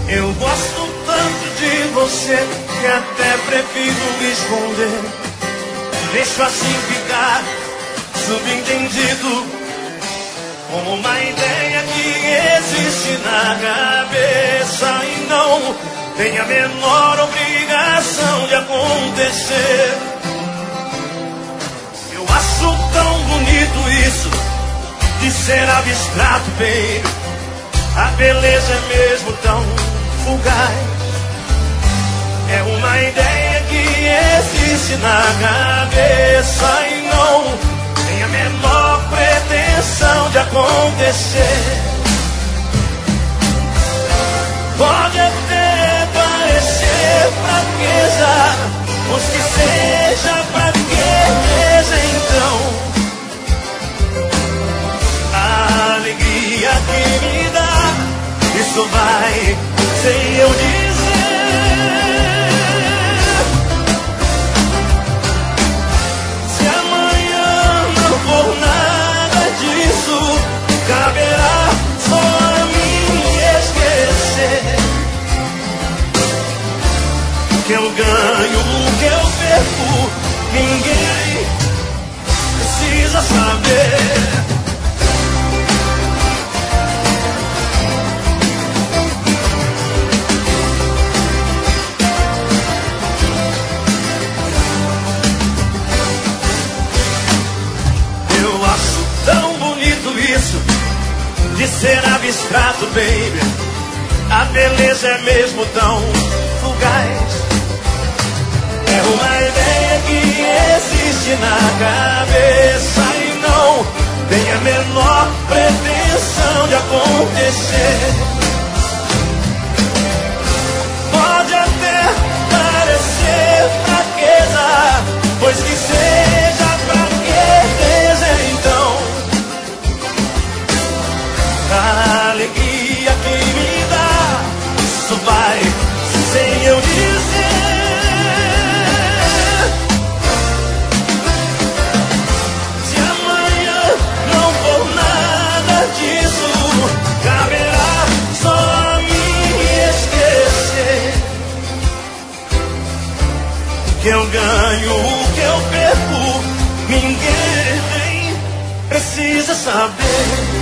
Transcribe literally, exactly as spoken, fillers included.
Eu gosto tanto de você que até prefiro esconder. Deixo assim ficar subentendido, como uma ideia que existe na cabeça e não tem a menor obrigação de acontecer. Eu acho tão bonito isso de ser abstrato, baby. A beleza é mesmo tão fugaz. É uma ideia que existe na cabeça e não tem a menor pretensão de acontecer. Pode até parecer fraqueza, mas que seja fraqueza então. A alegria que me dá, isso vai sem eu dizer. Se amanhã não for nada disso, caberá só a mim esquecer. Que eu ganho, que eu perco, ninguém precisa saber. De ser abstrato, baby. A beleza é mesmo tão fugaz. É uma ideia que existe na cabeça e não tem a menor pretensão de acontecer. Pode até parecer fraqueza, pois que seja fraqueza então. A alegria que me dá, isso vai sem eu dizer. Se amanhã não for nada disso, caberá só a mim esquecer. Que eu ganho, que eu perco, ninguém precisa saber.